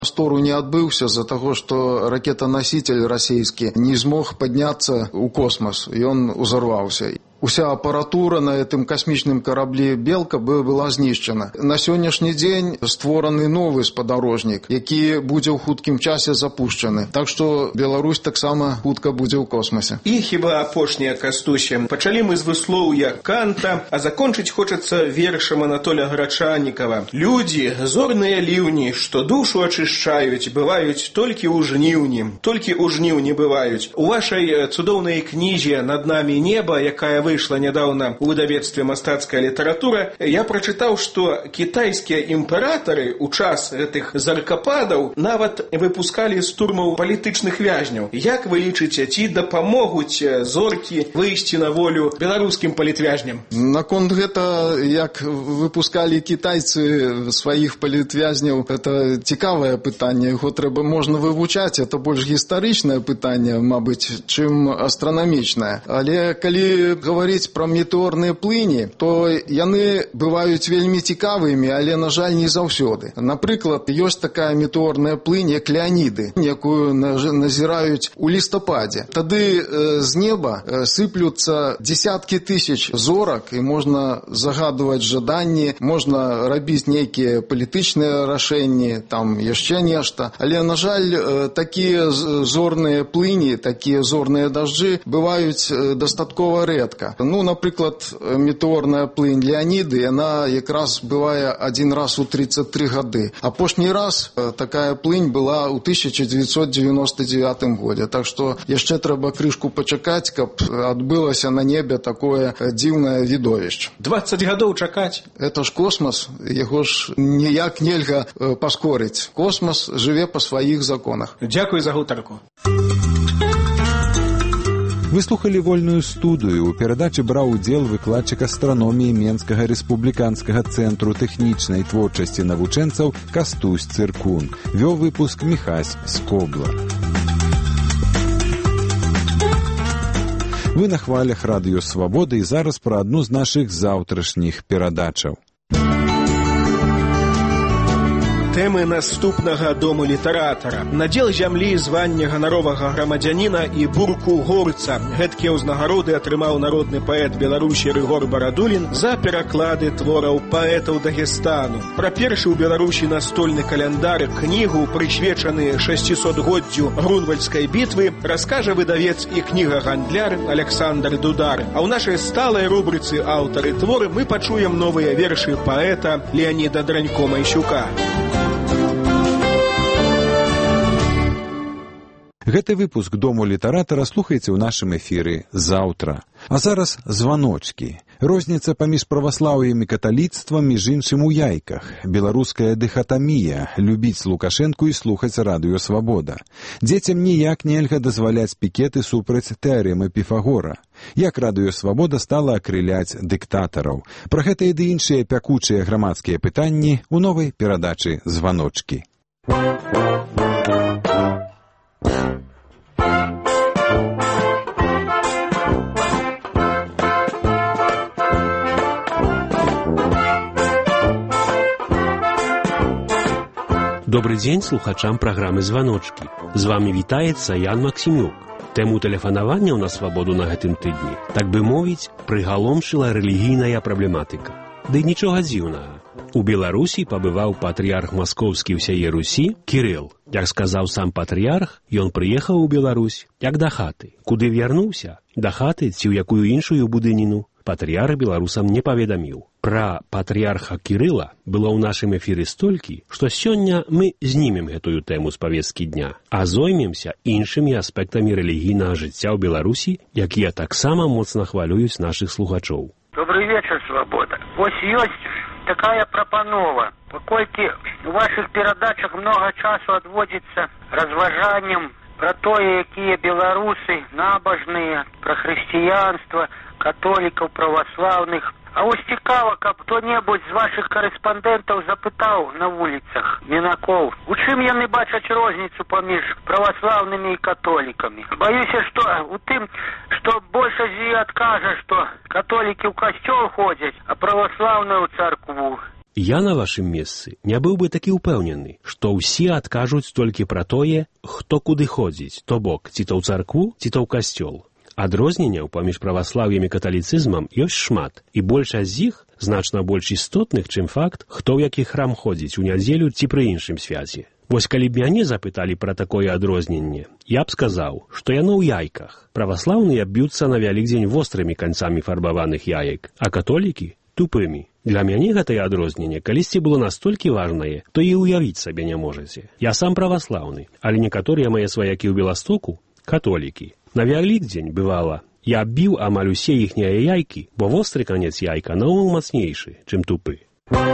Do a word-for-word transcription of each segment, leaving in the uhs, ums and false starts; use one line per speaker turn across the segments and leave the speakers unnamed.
Стору не адбыўся з-за таго, што ракета-носитель расійскі не змог падняцца ў космас, і ён узорваўся. Уся апаратура на гэтым касмічным караблі «Белка» была знішчана. На сённяшні дзень створаны новы спадарожнік, які будзе ў хуткім часе запушчаны. Так што Беларусь таксама хутка будзе ў космосе.
І хіба апошняя, Кастуся, пачалі мы з выслоўя Канта, а закончыць хочацца вершам Анатоля Грачанікава. Людзі, зорныя ліўні, што душу ачышчаюць, бываюць толькі ў жніўні, толькі ў жніўні бываюць. У вашай цудоўнай кнізе «Над намі неба», якая выйшла нядаўна ў выдавецтве «Мастацкая літаратура», я прачытаў, што кітайскія імператары ў час гэтых заркападаў нават выпускалі з турмаў палітычных вязняў. Як вы лічыце, ці дапамогуць зоркі выйсці на волю беларускім палітвязням?
Наконт гэта, як выпускалі кітайцы сваіх палітвязняў, это цікавае пытанне, яго трэба можна вывучаць, это больш гістарычнае пытанне, мабыць, чым астранамічнае. Але калі говорить про метеорные плыни, то яны бывают вельмі цікавымі, але, на жаль, не заўсёды. Напрыклад, ёсць такая метеорная плынь, як Леаніды, якую назіраюць у лістападзе. Тады э, з неба э, сыплюцца десяткі тысяч зорак, і можна загадваць жаданні, можна рабіць нейкія палітычныя рашэнні, там яшчэ нешта. Але, на жаль, э, такія зорныя плыні, такія зорныя дажджы бываюць э, дастаткова рэдка. Ну, напрыклад, метеорная плынь Леаніды, яна якраз бывае адзін раз у тридцать три гады. Апошні раз такая плынь была ў тысяча девятьсот девяносто девятым годзе. Так што яшчэ трэба крышку пачакаць, каб адбылася на небе такое дзіўнае відовішча.
двадцать гадоў чакаць?
Это ж космос, яго ж ніяк нельга паскорыць. Космос жыве па сваіх законах.
Дзякуй за гутарку.
Вы слухали вольную студыю. У перадачы браў удзел выкладчык астраноміі Менскага рэспубліканскага цэнтру тэхнічнай творчасці навучэнцаў Кастусь Цыркун. Вёў выпуск Міхась Скобла. Вы на хвалях радыё Свабода, і зараз пра адну з нашых заўтрашніх перадачаў.
Тэмы наступнага дому літаратара. Надзел зямлі, звання ганаровага грамадзяніна і бурку горца. Гэткія ўзнагароды атрымаў народны паэт Беларусі Рыгор Барадулін за пераклады твораў паэтаў Дагестану. Пра першы ў Беларусі настольны каляндар, кнігу, прысвечаны шасцісотгоддзю Грунвальдскай бітвы, раскажа выдавец і кнігагандляр Александр Дудар. А ў нашай сталай рубрыцы «Аўтары творы» мы пачуем новыя вершы паэта Леаніда Дранько-Майсюка.
Гэты выпуск Дому літаратара слухайце ў нашым эфіры заўтра. А зараз званочкі. Розніца паміж праваслаўем і каталіцтвам, між іншым, у яйках. Беларуская дыхатамія – любіць Лукашэнку і слухаць радыё Свабода. Дзецям ніяк нельга дазваляць пікеты супраць тэарэмы Піфагора. Як радыё Свабода стала акрыляць дыктатараў. Пра гэтыя ды іншыя пякучыя грамадскія пытанні ў новай перадачы «Званочкі».
Добрый дзень слухачам праграмы «Званочкі». З вамі вітаецца Ян Максімюк. Тэму тэлефанавання ў на Свабоду на гэтым тыдні, так бы мовіць, прыгаломшыла рэлігійная праблематыка. Ды нічога дзіўнага. У Беларусі пабываў патрыярх маскоўскі ўсяе Русі Кірыл. Як сказаў сам патрыярх, ён прыехаў у Беларусь, як да хаты. Куды вярнуўся? Да хаты ці ў якую іншую будыніну? Патрыярх беларусам не паведаміў. Пра патрыярха Кірыла было ў нашым эфіры столькі, што сёння мы знімем гэтую тэму з павесткі дня, а зоймемся іншымі аспектамі рэлігійнага жыцця ў Беларусі, якія таксама моцна хвалююць нашых слухачоў.
Добрый вечер, Свобода. Вось ёсць такая прапанова. Паколькі у вашых перадачах многа часу адводзіцца разважаннем пра тое, якія беларусы набожныя, пра хрысціянства, католікаў, праваслаўных. А вось цікава, каб хто-небудзь з вашых карэспандэнтаў запытаў на вуліцах мінакоў, у чым яны бачаць розніцу паміж праваслаўнымі і католікамі. Баюся, што у тым, што большасць з іх адкажа, што католікі ў касцёл ходзяць, а праваслаўныя ў царкву.
Я на вашым месцы не быў бы такі ўпэўнены, што ўсе адкажуць толькі пра тое, хто куды ходзіць, то бок, ці то ў царкву, ці то ў касцёл. Адрозненняў паміж праваслаўем і каталіцызмам ёсць шмат, і большасць з іх значна больш істотных, чым факт, хто ў які храм ходзіць у нядзелю ці пры іншым свяце. Вось калі б мяне запыталі пра такое адрозненне, я б сказаў, што яно ў яйках. Праваслаўныя б'юцца на Вялікдзень вострымі канцамі фарбаваных яек, а католікі – тупымі. Для мяне гэтае адрозненне калісьці было настолькі важнае, то і ўявіць сабе не можаце. Я сам праваслаўны, але некаторыя мае сваякі ў Беластоку – католікі. На Вялікдзень, бывала, я біў амаль усе іхнія яйкі, бо востры канец яйка наогул мацнейшы, чым тупы.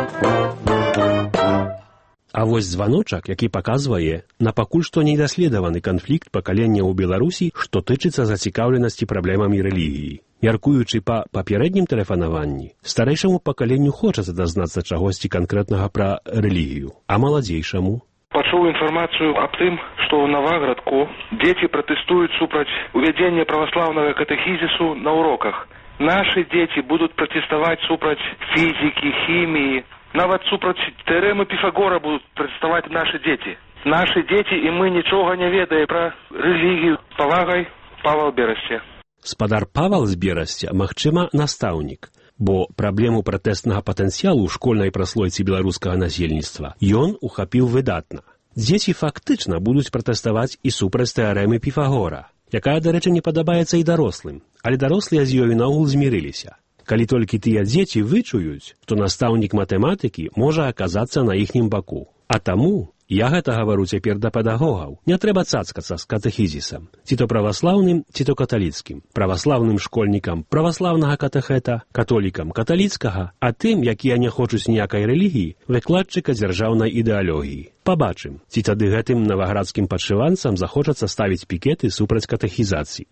А вось званочак, які паказвае на пакуль што недаследаваны канфлікт пакалення ў Беларусі, што тычыцца зацікаўленасці праблемамі рэлігіі. Мяркуючы па папярэднім тэлефанаванні, старэйшаму пакаленню хочацца дазнацца чагосьці канкрэтнага пра рэлігію, а маладзейшаму?
Пачуў інфармацыю аб тым, што ў Наваградку дзеці пратэстуюць супраць увядзення праваслаўнага катэхізісу на уроках. Нашы дзеці будуць пратэставаць супраць фізікі, хіміі, нават супраць тэарэмы Піфагора будуць пратэставаць нашы дзеці. Нашы дзеці і мы нічога не ведаем пра рэлігію. Павагай, Павал Берасця.
Спадар Павал з Берасця, магчыма, настаўнік, бо праблему пратэстнага патэнцыялу ў школьнай праслойцы беларускага насельніцтва ён ухапіў выдатна. Дзеці фактычна будуць пратэставаць і супраць тэарэмы Піфагора, якая, дарэчы, не падабаецца і дарослым, але дарослыя з ёю наогул змірыліся. Калі толькі тыя дзеці вычуюць, то настаўнік матэматыкі можа аказацца на іхнім баку. А таму я гэта гавару цяпер да педагогаў. Не трэба цацкацца з катэхізісам, ці то праваслаўным, ці то каталіцкім. Праваслаўным школьнікам праваслаўнага катэхета, католікам каталіцкага, а тым, якія не хочуць ніякай рэлігіі, выкладчыка дзяржаўнай ідэалогіі. Пабачым, ці тады гэтым наваградскім падшыванцам захочацца ставіць пікеты супраць катэхізацыі.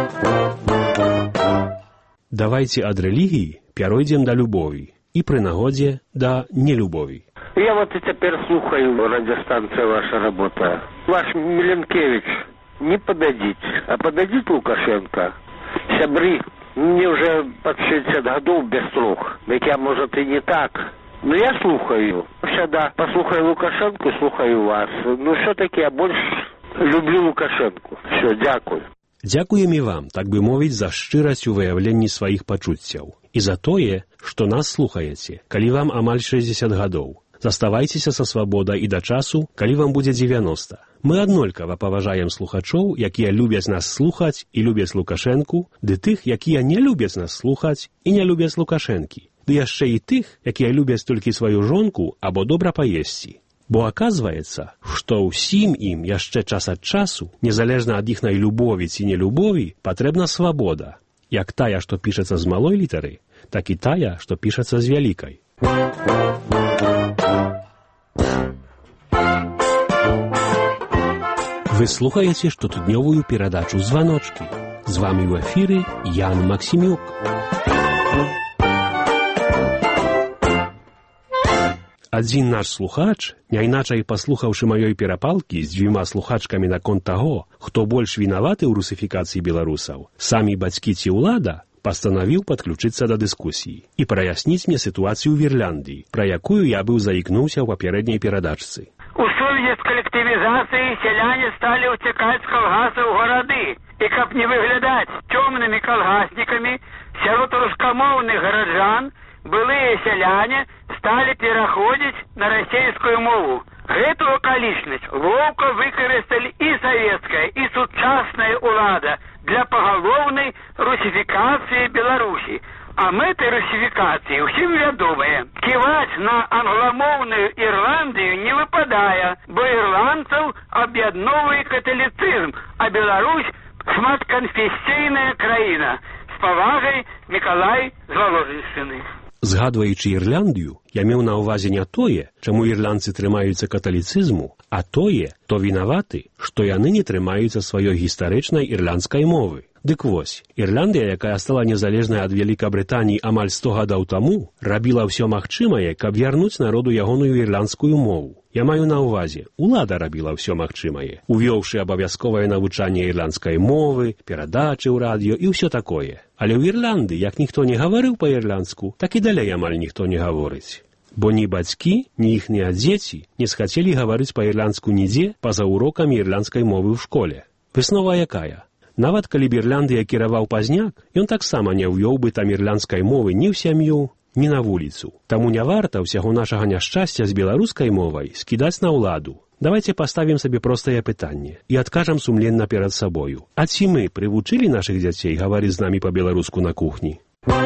Давайте ад рэлігіі пяройдзем да любові і пры нагодзе да нелюбові.
Я вот и теперь слухаю радиостанция ваша работа. Ваш Миленкевич, не подадите, а подадите Лукашенко. Сябры, мне уже под шестьдесят годов без слух. Ведь я, может, и не так. Но я слухаю. Всегда послухаю Лукашенко, слухаю вас. Но все-таки я больше люблю Лукашенко. Все, дякую.
Дзякуем і вам, так бы мовіць, за шчырасць у выяўленні сваіх пачуццяў. І за тое, што нас слухаеце, калі вам амаль шэсцьдзесят гадоў. Заставайцеся са свабодай і да часу, калі вам будзе дзевяноста. Мы аднолькава паважаем слухачоў, якія любяць нас слухаць і любяць Лукашэнку, ды тых, якія не любяць нас слухаць і не любяць Лукашэнкі. Ды яшчэ і тых, якія любяць толькі сваю жонку або добра паесці. Бо аказваецца, што ўсім ім яшчэ час ад часу, незалежна ад іхнай любові ці нелюбові, патрэбна свабода. Як тая, што пішацца з малой літары, так і тая, што пішацца з вялікай. Вы слухаеце штотыднёвую перадачу «Званочкі». З вамі ў эфіры Ян Максімюк. Адзін наш слухач, няйначай паслухаўшы маёй перапалкі з дзвюма слухачкамі наконт таго, хто больш вінаваты ў русіфікацыі беларусаў, самі бацькі ці ўлада, пастанавіў падключыцца да дыскусіі і праясніць мне сітуацыю ў Ірландыі, пра якую я быў заікнуўся ў папярэдняй перадачцы.
У сувязі з калектывізацыяй сяляне сталі ўцякаць з калгаса ў гарады. І каб не выглядаць цёмнымі калгаснікамі, сярод рускамоўных гараджан былыя сяляне сталі пераходзіць на расейскую мову. Гэту акалічнасць лоўка выкарысталі і савецкая, і сучасная ўлада для пагалоўнай русіфікацыі Беларусі. А мэтай русіфікацыі ўсім вядомая. Ківаць на англамоўную Ірландыю не выпадае, бо ірландцаў аб'ядноўвае каталіцызм, а Беларусь шматканфесійная краіна. З павагай, Мікалай з Воложеншчыны.
Згадваючы Ірландыю, я меў на ўвазе не тое, чаму ірландцы трымаюцца каталіцызму, а тое, то вінаваты, што яны не трымаюцца сваёй гістарычнай ірландскай мовы. Дык вось, Ірландыя, якая стала незалежнай ад Вялікабрытаніі амаль сто гадоў таму, рабіла ўсё магчымае, каб вярнуць народу ягоную ірландскую мову. Я маю на ўвазе, улада рабіла ўсё магчымае, увёўшы абавязковае навучанне ірландскай мовы, перадачы ў радыё і ўсё такое. Але ў Ірландыі, як ніхто не гаварыў па-ірландску, так і далей амаль ніхто не гаворыць. бо ні бацькі, ні іхнія дзеці не схацелі гаварыць па-ірландску нідзе па-за урокамі ірландскай мовы ў школе. Выснова якая? Нават калі б Ірландыя кіраваў пазняк, ён таксама не ўвёў бы там ірландскай мовы ні ў сям'ю, ні на вуліцу. Таму не варта ўсяго нашага няшчасця з беларускай мовай скідаць на ўладу. Давайте поставім сабе простае пытанне і адкажам сумленна перад сабою. А ці мы прывучылі нашых дзяцей гаварыць з намі па-беларуску на кухні?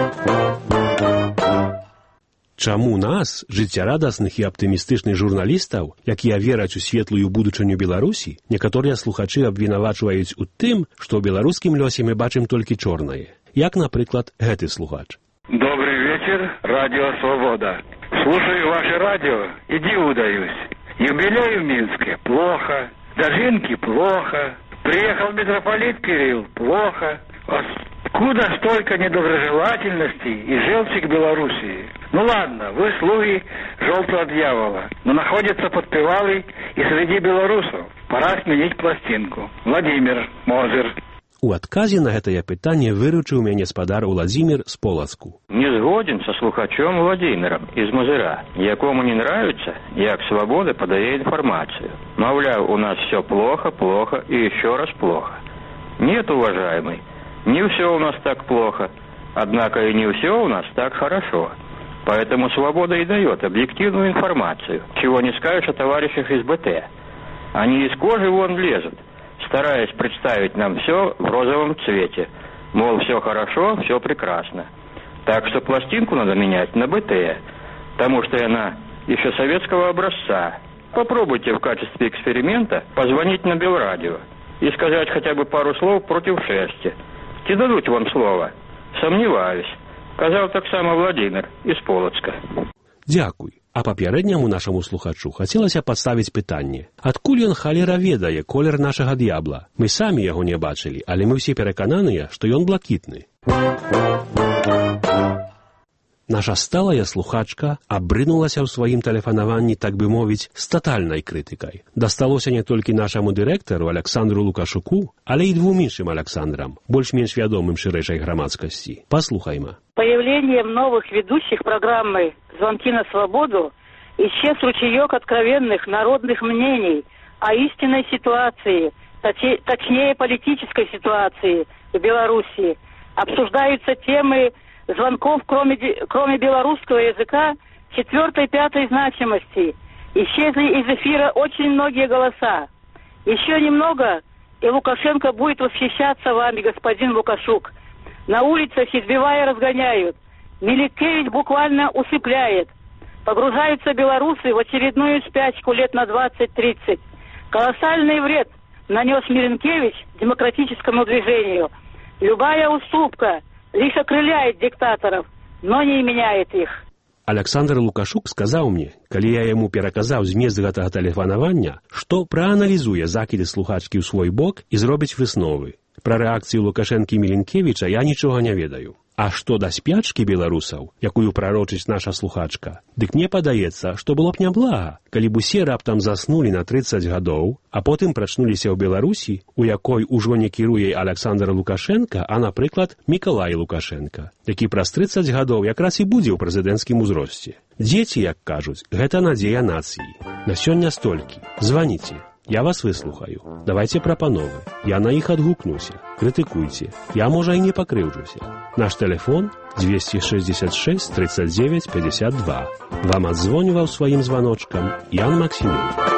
Чаму нас, жыццярадасных і аптымістычных журналістаў, якія вераць у светлую будучыню Беларусі, некаторыя слухачы абвінавачваюць у тым, што ў беларускім лёсе мы бачым толькі чорнае. Як, напрыклад, гэты слухач.
Добрый вечер, радио «Свобода». Слушаю ваше радио и диву даюсь. Юбилей в Минске – плохо. Дожинки – плохо. Приехал митрополит Кирилл – плохо. Откуда столько недоброжелательности и желчи к Белоруссии? Ну ладно, вы слуги желтого дьявола, но находится подпевалый и среди белорусов. Пора сменить пластинку. Владимир Мозыр.
У адказе на гэтае пытанне выручыў мяне спадар Уладзімір з Полацку.
Не згоден со слухачом Владимиром из Мозыра, якому не нравится, як «Свобода» подае информацию. Мовляв, у нас все плохо, плохо и еще раз плохо. Нет, уважаемый, не все у нас так плохо, однако и не все у нас так хорошо. Поэтому «Свобода» и дает объективную информацию, чего не скажешь о товарищах из БТ. Они из кожи вон лезут, стараясь представить нам все в розовом цвете. Мол, все хорошо, все прекрасно. Так что пластинку надо менять на БТ, потому что она еще советского образца. Попробуйте в качестве эксперимента позвонить на Белрадио и сказать хотя бы пару слов против шерсти. Те дадут вам слово. Сомневаюсь. Казав так само Владимир из Полоцка.
Дякуй. А папярэдняму нашаму слухачу хацелася падставіць пытанне. Адкуль ён халера ведае колер нашага д'ябла? Мы самі яго не бачылі, але мы ўсе перакананыя, што ён блакітны. Наша сталая слухачка абрынулася ў сваім тэлефанаванні, так бы мовіць, з татальнай крытыкай. Дасталося не толькі нашаму дырэктару Александру Лукашуку, але і двум іншым Александрам, больш-менш вядомым шырэйшай грамадскасці. Паслухайма.
Появлением новых ведущих программы «Звонки на свободу» исчез ручеек откровенных народных мнений о истинной ситуации, точнее политической ситуации в Беларуси. Обсуждаются темы звонков, кроме, кроме белорусского языка, четвертой, пятой значимости. Исчезли из эфира очень многие голоса. Еще немного, и Лукашенко будет восхищаться вами, господин Лукашук. На улицах, избивая, разгоняют. Миликевич буквально усыпляет. Погружаются белорусы в очередную спячку лет на двадцать-тридцать. Колоссальный вред нанес Миленкевич демократическому движению. Любая уступка лишь окрыляет диктаторов, но не меняет их.
Александр Лукашук сказаў мне, калі я яму пераказаў змест гэтага тэлефанавання, што прааналізуе закіды слухачкі ў свой бок і зробіць высновы. Пра рэакцыю Лукашэнкі і Міленкевіча я нічога не ведаю. А што да спячкі беларусаў, якую прарочыць наша слухачка, дык мне падаецца, што было б няблага, калі б усе раптам заснулі на трыццаць гадоў, а потым прачнуліся ў Беларусі, у якой ужо не кіруе Александр Лукашенко, а, напрыклад, Мікалай Лукашенко, які праз трыццаць гадоў якраз і будзе ў прэзідэнцкім узросце. Дзеці, як кажуць, гэта надзея нацыі. На сёння столькі. Званіце. Я вас выслухаю. Давайте прапановы. Я на іх адгукнуся. Крытыкуйце. Я, можа, і не пакрыўджуся. Наш тэлефон двести шестьдесят шесть тридцать девять пятьдесят два. Вам адзвоніваў сваім званочкам Ян Максимюк.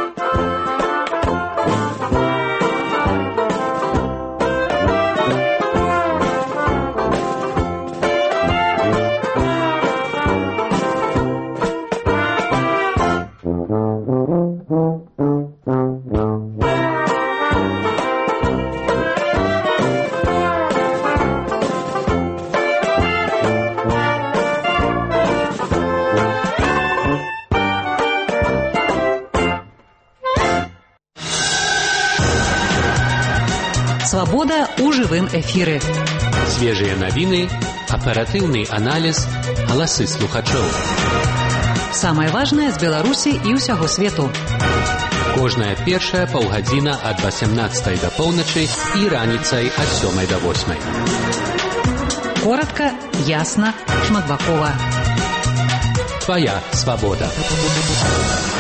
Свобода у живым эфиры.
Свежие новины, оперативный анализ, голосы слухачоў.
Самое важное з Беларусі і ўсяго свету.
Кожная першая паўгадзіна ад восемнадцатай до поўначы і раніцай ад сёмай до восьмай.
Коротко, ясно, шматбакова.
твоя свобода.